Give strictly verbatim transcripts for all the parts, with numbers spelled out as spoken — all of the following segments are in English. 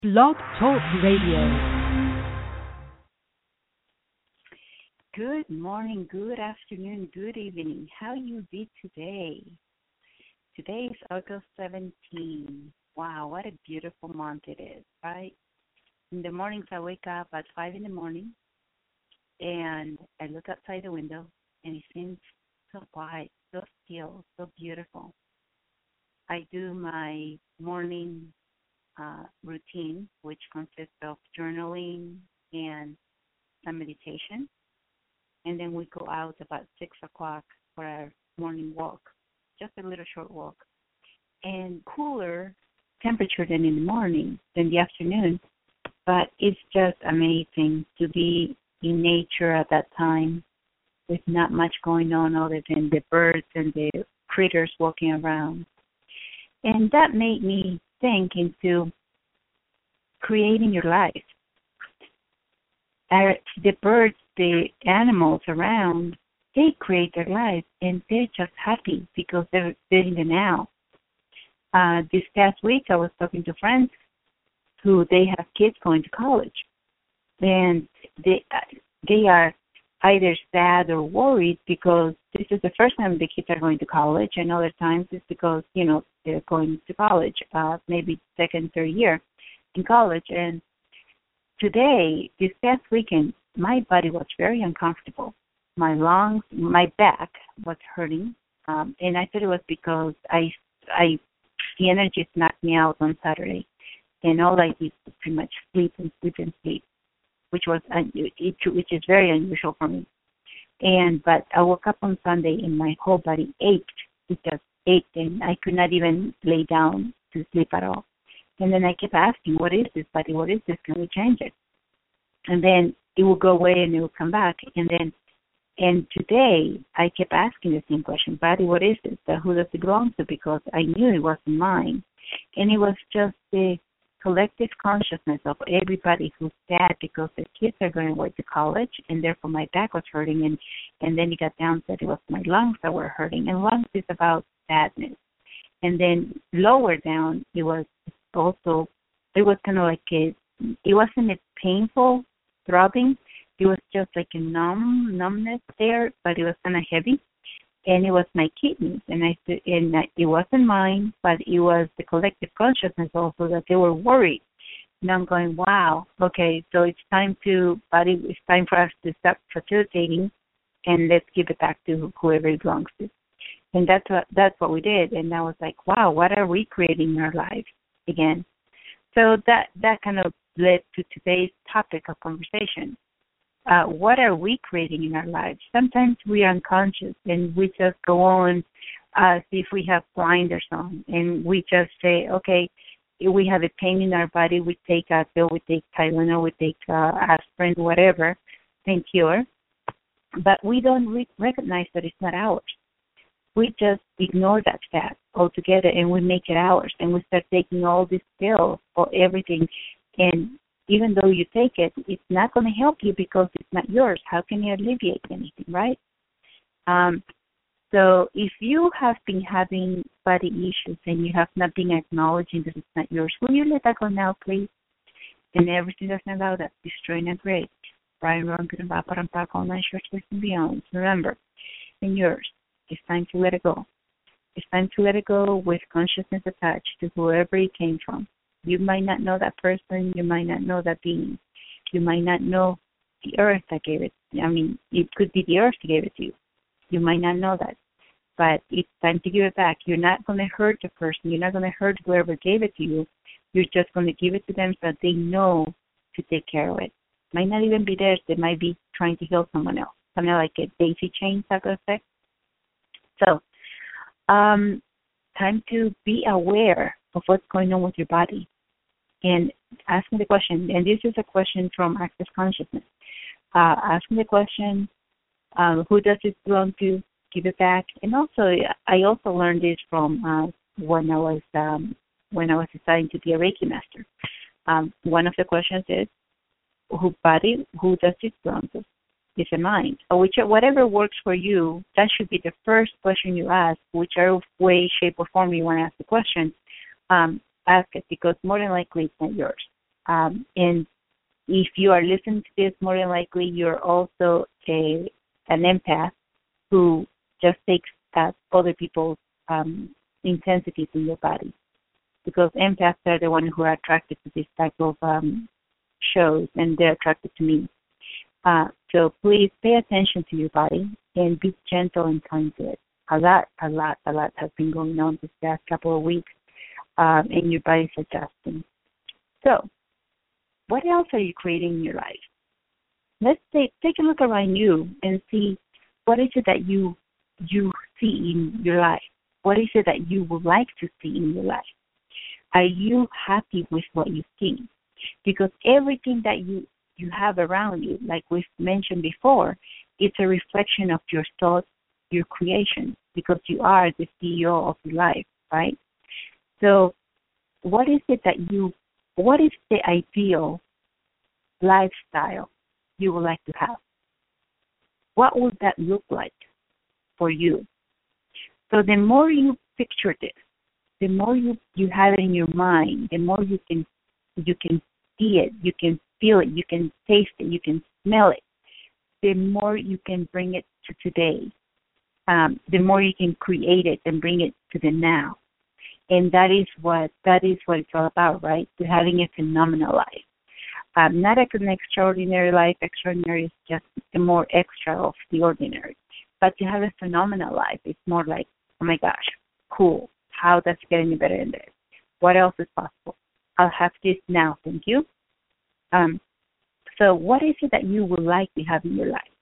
Blog Talk Radio. Good morning, good afternoon, good evening. How you be today? Today is August seventeenth. Wow, what a beautiful month it is, right? In the mornings I wake up at five in the morning and I look outside the window and it seems so quiet, so still, so beautiful. I do my morning uh, routine, which consists of journaling and some meditation. And then we go out about six o'clock for our morning walk, just a little short walk. And cooler temperature than in the morning, than the afternoon. But it's just amazing to be in nature at that time with not much going on other than the birds and the critters walking around. And that made me think into creating your life. Our, the birds, the animals around, they create their lives and they're just happy because they're, they're in the now. Uh, this past week I was talking to friends who they have kids going to college, and they they are either sad or worried because this is the first time the kids are going to college, and other times it's because, you know, they're going to college, uh, maybe second, third year in college. And today, this past weekend, my body was very uncomfortable. My lungs, my back was hurting, um, and I thought it was because I, I, the energy knocked me out on Saturday, and all I did was pretty much sleep and sleep and sleep, which was un- it, which is very unusual for me. And but I woke up on Sunday and my whole body ached. It just ached, and I could not even lay down to sleep at all. And then I kept asking, "What is this, body? What is this? Can we change it?" And then it will go away and it will come back. And then, and today I kept asking the same question, "Body, what is this? Who does it belong to?" Because I knew it wasn't mine, and it was just the collective consciousness of everybody who's sad because their kids are going away to college, and therefore my back was hurting, and, and then it got down that it was my lungs that were hurting, and lungs is about sadness. And then lower down, it was also, it was kind of like a, it wasn't a painful throbbing, it was just like a numb, numbness there, but it was kind of heavy. And it was my kidneys, and I and it wasn't mine, but it was the collective consciousness also that they were worried. And I'm going, wow, okay, so it's time to, body, it's time for us to stop facilitating, and let's give it back to whoever it belongs to. And that's what that's what we did. And I was like, wow, what are we creating in our lives again? So that that kind of led to today's topic of conversation. Uh, what are we creating in our lives? Sometimes we are unconscious and we just go on as if we have blinders on, and we just say, okay, if we have a pain in our body, we take Advil, we take Tylenol, we take uh, aspirin, whatever, painkiller, but we don't re- recognize that it's not ours. We just ignore that fact altogether and we make it ours, and we start taking all these pills for everything, and even though you take it, it's not going to help you because it's not yours. How can you alleviate anything, right? Um, so if you have been having body issues and you have not been acknowledging that it's not yours, will you let that go now, please? And everything that's not allowed, that's destroying and great. Brian Ron, good and bad, but I'm back all nine shorts and beyond. Remember, it's yours. It's time to let it go. It's time to let it go with consciousness attached to whoever it came from. You might not know that person. You might not know that being. You might not know the earth that gave it. I mean, it could be the earth that gave it to you. You might not know that. But it's time to give it back. You're not going to hurt the person. You're not going to hurt whoever gave it to you. You're just going to give it to them so that they know to take care of it. Might not even be theirs. They might be trying to heal someone else. Something like a daisy chain type of effect. So, um, time to be aware of what's going on with your body. And asking the question, and this is a question from Access Consciousness, uh, asking the question, um, who does it belong to, give it back. And also, I also learned this from uh, when I was um, when I was deciding to be a Reiki master. Um, one of the questions is, who body, who does it belong to? Is it mine? Or which, whatever works for you, that should be the first question you ask, whichever way, shape, or form you want to ask the question. Um, ask it, because more than likely it's not yours. Um, and if you are listening to this, more than likely you're also a an empath who just takes uh, other people's um, intensities in your body, because empaths are the ones who are attracted to this type of um, shows, and they're attracted to me. Uh, so please pay attention to your body and be gentle and kind to it. A lot, a lot, a lot has been going on this past couple of weeks, um, and your body's adjusting. So, what else are you creating in your life? Let's take take a look around you and see what is it that you you see in your life. What is it that you would like to see in your life? Are you happy with what you see? Because everything that you, you have around you, like we've mentioned before, it's a reflection of your thoughts, your creation, because you are the C E O of your life, right? So what is it that you, what is the ideal lifestyle you would like to have? What would that look like for you? So the more you picture this, the more you, you have it in your mind, the more you can you can see it, you can feel it, you can taste it, you can smell it, the more you can bring it to today. Um, the more you can create it and bring it to the now. And that is what that is what it's all about, right? To having a phenomenal life. Um, not an extraordinary life. Extraordinary is just the more extra of the ordinary. But to have a phenomenal life, it's more like, oh my gosh, cool. How does it get any better than this? What else is possible? I'll have this now, thank you. Um, so what is it that you would like to have in your life?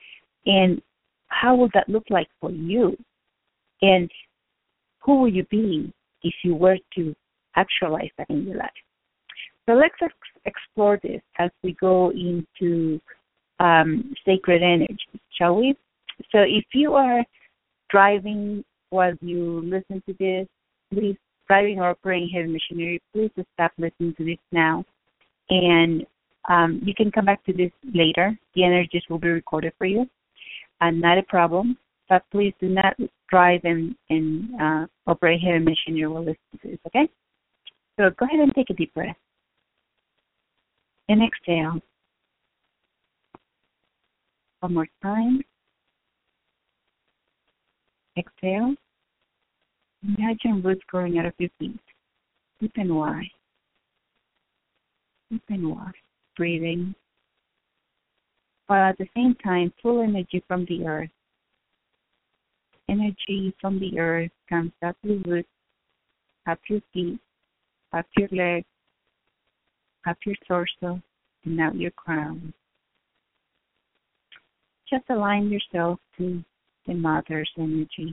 And how would that look like for you? And who will you be if you were to actualize that in your life? So let's ex- explore this as we go into um, sacred energy, shall we? So if you are driving while you listen to this, please, driving or operating heavy machinery, please stop listening to this now. And um, you can come back to this later. The energies will be recorded for you. And not a problem. But please do not drive and, and uh, operate heavy machinery while listening to this, okay? So go ahead and take a deep breath. And exhale. One more time. Exhale. Imagine roots growing out of your feet. Deep and wide. Deep and wide. Breathing. While at the same time, pull energy from the earth. Energy from the earth comes up your roots, up your feet, up your legs, up your torso, and out your crown. Just align yourself to the mother's energy.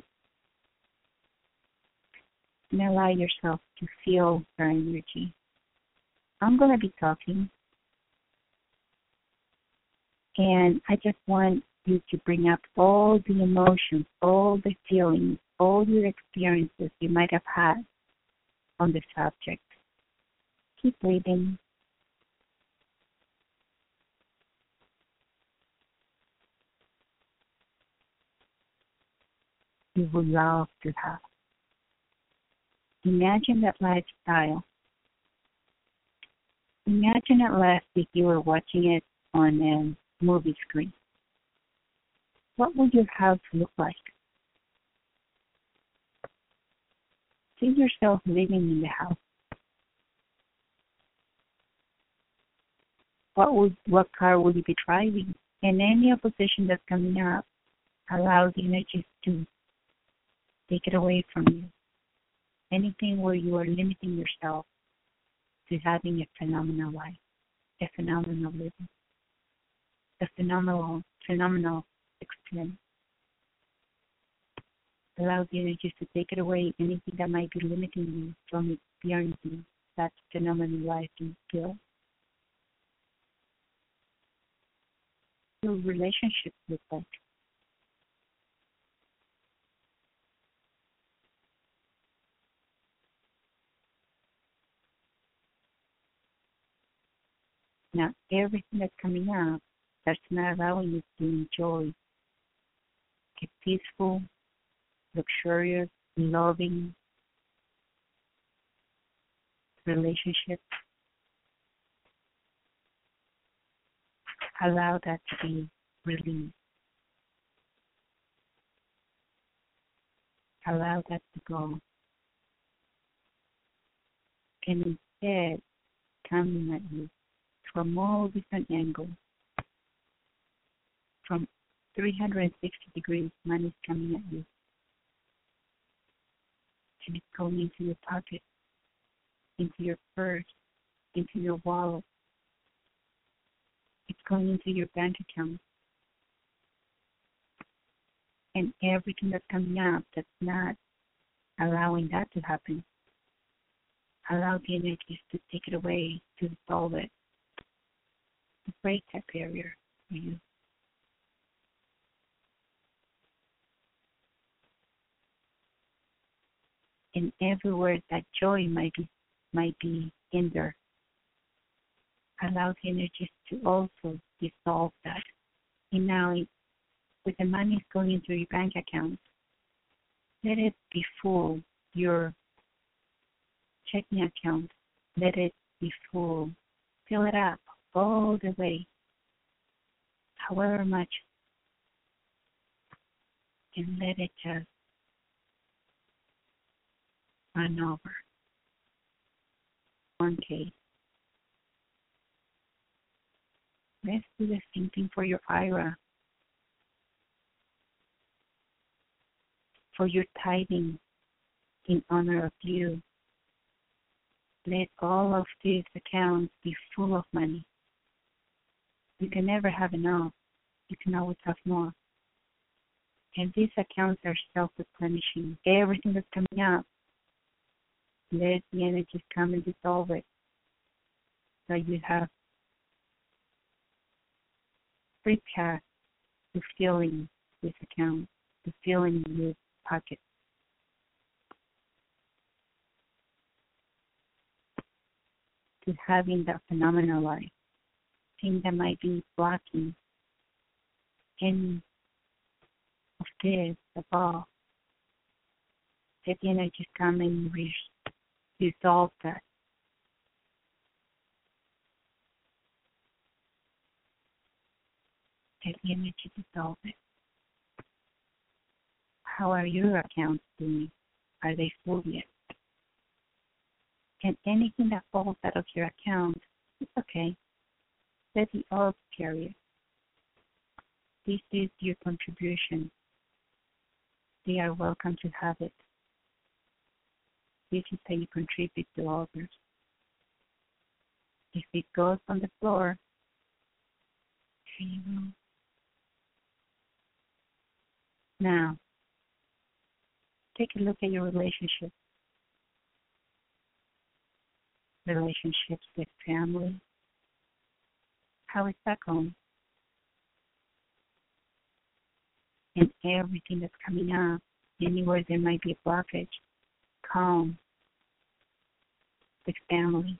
And allow yourself to feel her energy. I'm going to be talking. And I just want you to bring up all the emotions, all the feelings, all your experiences you might have had on the subject. Keep breathing. You would love to have. Imagine that lifestyle. Imagine at last if you were watching it on a movie screen. What would your house look like? See yourself living in the house. What would what car would you be driving? And any opposition that's coming up, allow the energies to take it away from you. Anything where you are limiting yourself to having a phenomenal life, a phenomenal living, a phenomenal, phenomenal experience. Allow the energies to take it away, anything that might be limiting you from experiencing that phenomenal life and skill. Your relationships look like. Now, everything that's coming up, that's not allowing you to enjoy a peaceful, luxurious, loving relationship, Allow that to be released. Allow that to go. And instead, coming at you from all different angles, from three hundred sixty degrees, money is coming at you. And it's going into your pocket, into your purse, into your wallet. It's going into your bank account. And everything that's coming up that's not allowing that to happen, allow the energies to take it away, to dissolve it, to break that barrier for you. And everywhere that joy might be might be in there, allow the energies to also dissolve that. And now, with the money going into your bank account, let it be full. Your checking account, let it be full. Fill it up all the way, however much, and let it just run over. one K. Let's do the same thing for your I R A, for your tithing in honor of you. Let all of these accounts be full of money. You can never have enough. You can always have more. And these accounts are self-replenishing. Everything that's coming up, let the energies come and dissolve it. So you have free cash to filling this account, to filling your pocket. To having that phenomenal life, thing that might be blocking any of this above. Let the energies come and resolve that. Let the energy dissolve it. How are your accounts doing? Are they full yet? And anything that falls out of your account, it's okay. Let the odds carry it. This is your contribution. They are welcome to have it. This is how you contribute to others. If it goes on the floor, here you go. Now, take a look at your relationship. Relationships with family. How is that going? And everything that's coming up, anywhere there might be a blockage, calm with family.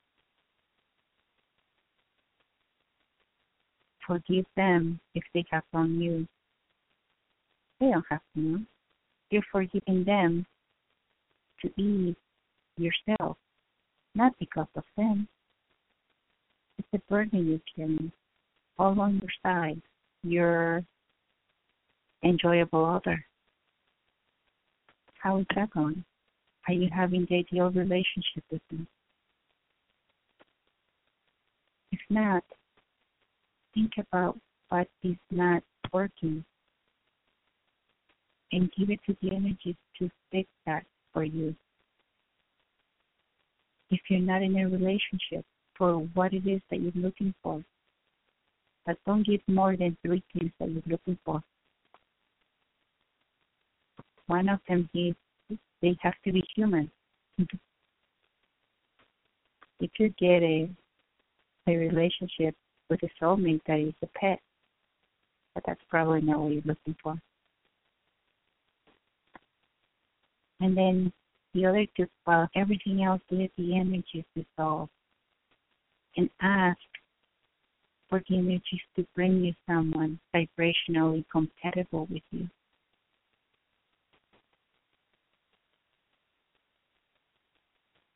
Forgive them if they have wronged you. They don't have to know. You're forgiving them to ease yourself. Not because of them. It's a burden you're carrying all on your side. Your enjoyable other. How is that going? Are you having the ideal relationship with them? If not, think about what is not working and give it to the energies to fix that for you. If you're not in a relationship, for what it is that you're looking for. But don't give more than three things that you're looking for. One of them is they have to be human. If you get a, a relationship with a soulmate that is a pet, but that's probably not what you're looking for. And then the other two spots, everything else, let the energies dissolve. And ask for the energies to bring you someone vibrationally compatible with you.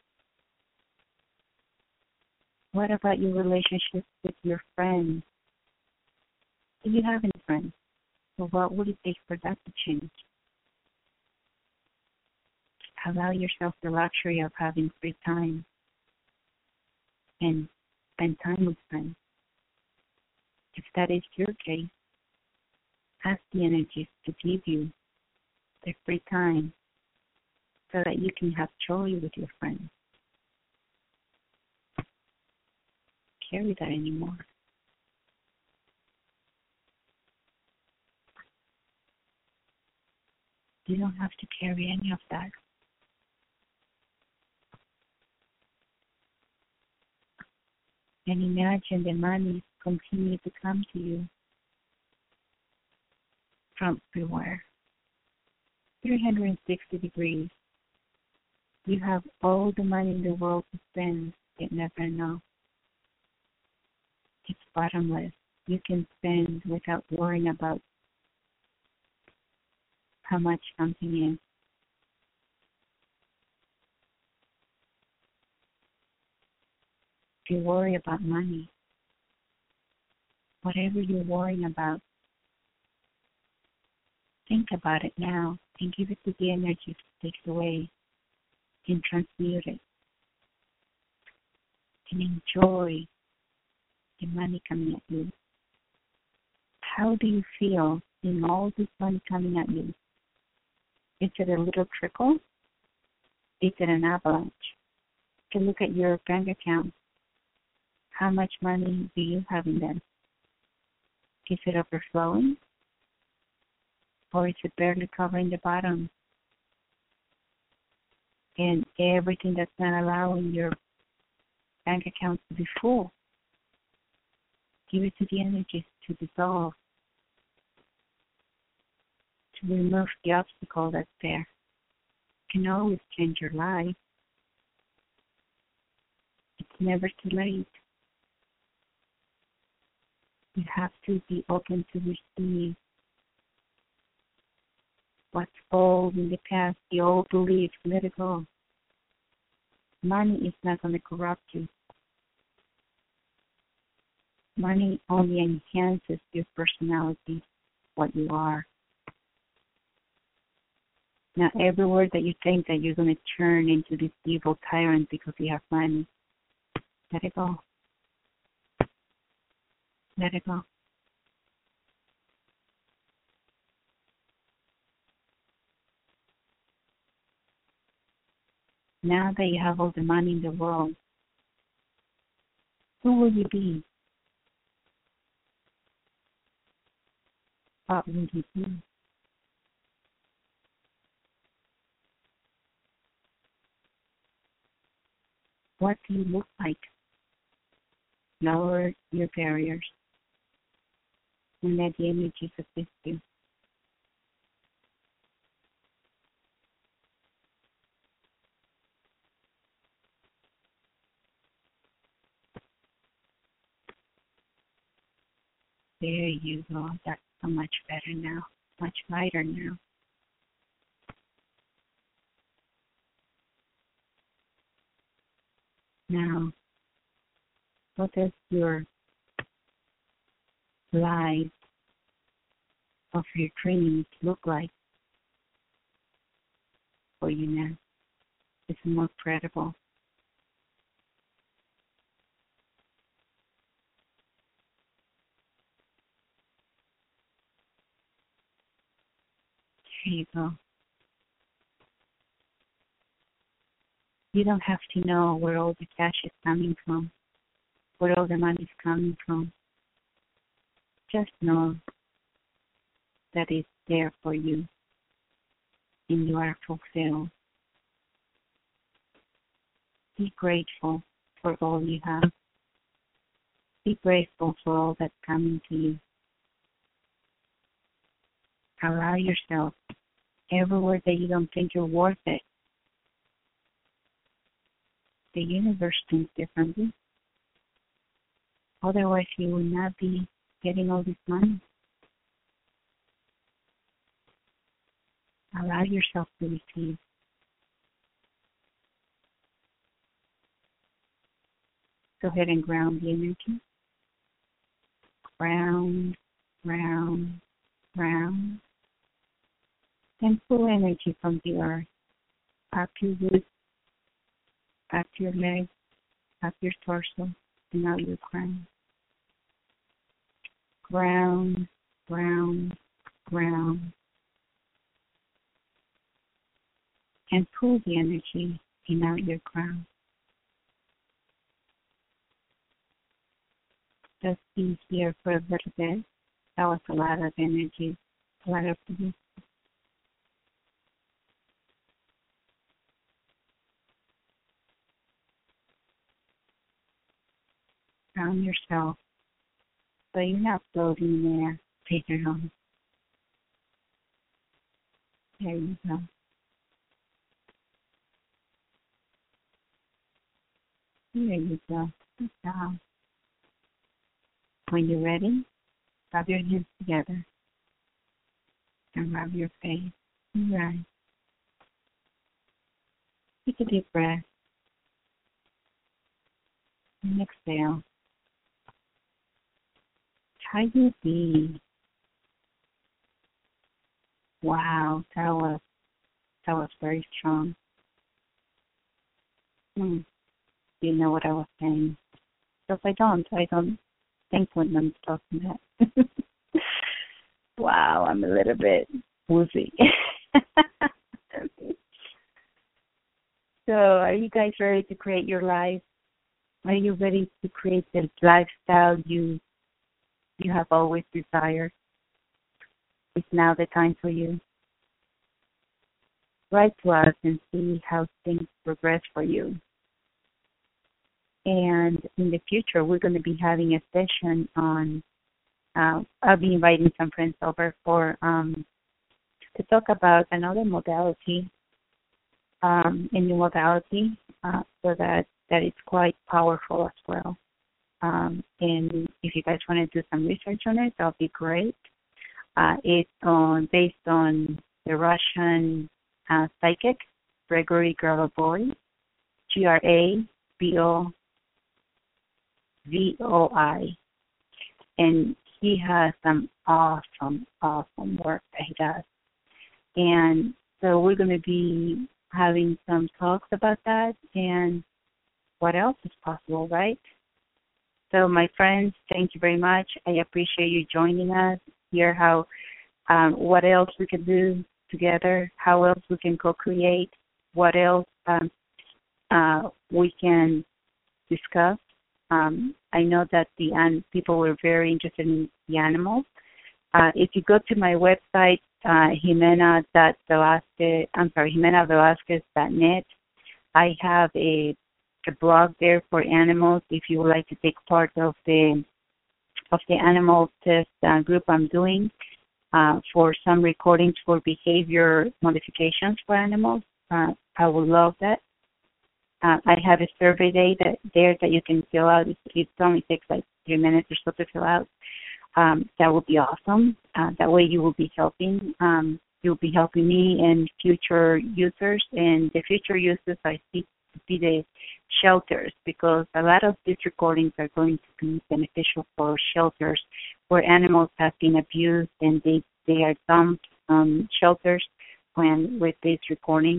What about your relationships with your friends, Do you have any friends? So what would it take for that to change? Allow yourself the luxury of having free time and spend time with friends. If that is your case, ask the energies to give you the free time so that you can have joy with your friends. Carry that anymore. You don't have to carry any of that. And imagine the money continue to come to you from everywhere. three hundred sixty degrees. You have all the money in the world to spend, yet never know. It's bottomless. You can spend without worrying about how much something is. If you worry about money, whatever you're worrying about, think about it now and give it to the energy to take it away and transmute it and enjoy the money coming at you. How do you feel in all this money coming at you? Is it a little trickle? Is it an avalanche? You can look at your bank account. How much money do you have in them? Is it overflowing? Or is it barely covering the bottom? And everything that's not allowing your bank account to be full, give it to the energies to dissolve, to remove the obstacle that's there. You can always change your life. It's never too late. You have to be open to receive what's old in the past, the old beliefs. Let it go. Money is not going to corrupt you. Money only enhances your personality, what you are. Now, every word that you think that you're going to turn into this evil tyrant because you have money, let it go. Let it go. Now that you have all the money in the world, who will you be? What will you be? What do you look like? Lower your barriers and let the energies assist you. There you go. That's so much better now. Much lighter now. Now, what does your life of your dreams look like for you now? It's more credible. There you go. You don't have to know where all the cash is coming from, where all the money is coming from. Just know that it's there for you and you are fulfilled. Be grateful for all you have. Be grateful for all that's coming to you. Allow yourself every word that you don't think you're worth it. The universe thinks differently. Otherwise, you will not be getting all this money. Allow yourself to receive. Go ahead and ground the energy. Ground round, round, and pull energy from the earth up your roots, up your legs, up your torso, and out your crown. Ground, ground, ground. And pull the energy in out your crown. Just be here for a little bit. That was a lot of energy, a lot of energy. Ground yourself so you're not floating in there. Take your home. There you go. There you go. Good job. When you're ready, rub your hands together and rub your face and your eyes. Take a deep breath and exhale. How you be? Wow, that was that was very strong. Hmm. You know what I was saying. Because I don't, I don't think when I'm talking that. Wow, I'm a little bit woozy. So, are you guys ready to create your life? Are you ready to create the lifestyle you you have always desired? It's now the time for you. Write to us and see how things progress for you. And in the future, we're going to be having a session on, uh, I'll be inviting some friends over for um, to talk about another modality, um, a new modality, uh, so that, that it's quite powerful as well. Um, and if you guys want to do some research on it, that'll be great. Uh, it's on based on the Russian uh, psychic Gregory Grabovoi, G R A B O V O I, and he has some awesome, awesome work that he does. And so we're going to be having some talks about that and what else is possible, right? So, my friends, thank you very much. I appreciate you joining us. Hear how, um, what else we can do together, how else we can co-create, what else um, uh, we can discuss. Um, I know that the um, people were very interested in the animals. Uh, if you go to my website, uh, Jimena dot Velasquez, I'm sorry, Jimena Velasquez dot net, I have a a blog there for animals if you would like to take part of the of the animal test uh, group I'm doing uh, for some recordings for behavior modifications for animals. Uh, I would love that. Uh, I have a survey day that there that you can fill out. It, it only takes like three minutes or so to fill out. Um, that would be awesome. Uh, that way you will be helping. Um, you'll be helping me and future users. And the future users I see to be the shelters, because a lot of these recordings are going to be beneficial for shelters where animals have been abused and they, they are dumped um, shelters when with this recording.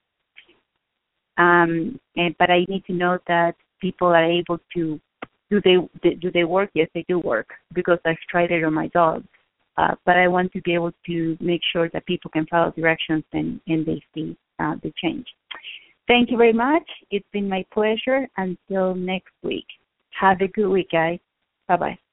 Um, and, but I need to know that people are able to, do they do they work? Yes, they do work, because I've tried it on my dog. Uh, but I want to be able to make sure that people can follow directions and, and they see uh, the change. Thank you very much. It's been my pleasure. Until next week. Have a good week, guys. Bye-bye.